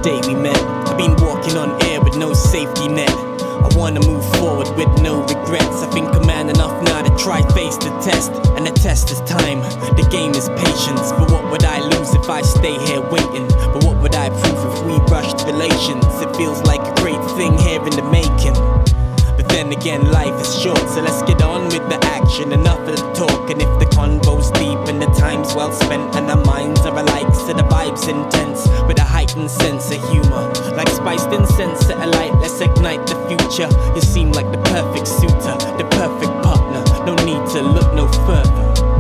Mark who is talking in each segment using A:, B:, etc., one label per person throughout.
A: day we met. I've been walking on air with no safety net. I wanna move forward with no regrets. I think I'm man enough now to try face the test. And the test is time, the game is patience. But what would I lose if I stay here waiting? But what would I prove if we rushed relations? It feels like a great thing here in the making. But then again, life is short, so let's get on with the action. Enough of the talk, and if the convo's deep and the time's well spent and our minds are alike, so the vibe's intense with a heightened sense of humor. Like spiced incense at a light, let's ignite the future. You seem like the perfect suitor, the perfect partner. No need to look no further.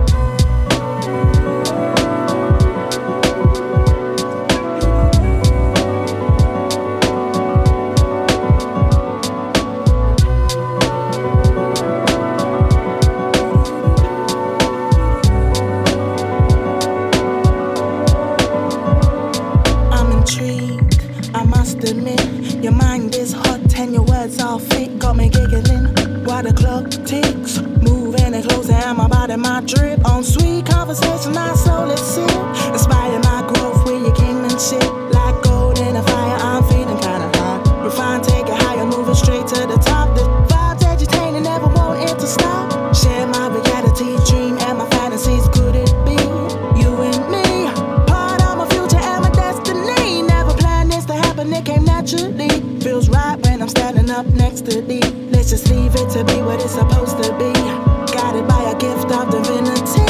B: Your mind is hot and your words all fit. Got me giggling while the clock ticks. Moving and closing and my body, my drip. On sweet conversation, I slowly sip. Inspire my growth with your kingmanship. Like gold in a fire, I'm feeling kinda hot. Refine, take it higher, moving straight to the top. The vibes agitating, never want it to stop. Share my reality, dream and my fantasies. Could it be you and me? Part of my future and my destiny. Never planned this to happen, it came naturally. Feels right when I'm standing up next to thee. Let's just leave it to be what it's supposed to be. Guided by a gift of divinity.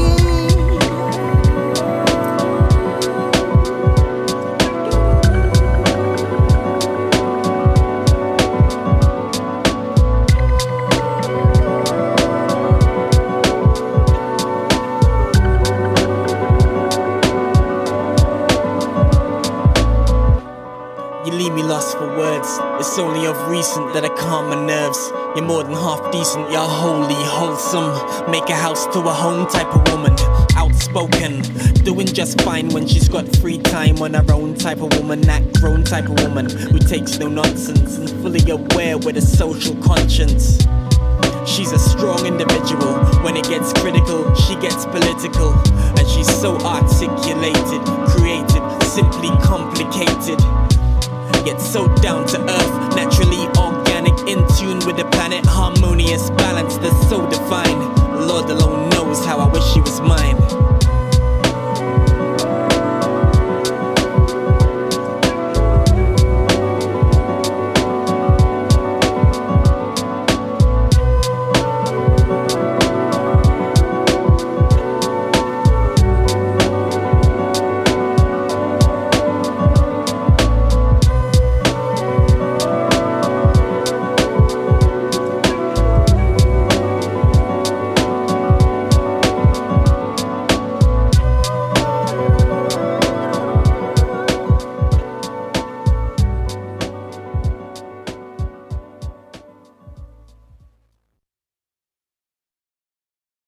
A: You leave me lost for words. It's only of recent that I calm my nerves. You're more than half decent, you're wholly wholesome. Make a house to a home type of woman. Outspoken, doing just fine when she's got free time. On her own type of woman, that grown type of woman who takes no nonsense and fully aware with a social conscience. She's a strong individual. When it gets critical, she gets political. And she's so articulated, creative, simply complicated. Yet so down to earth, naturally organic, in tune with the planet, harmonious balance that's so divine. Lord alone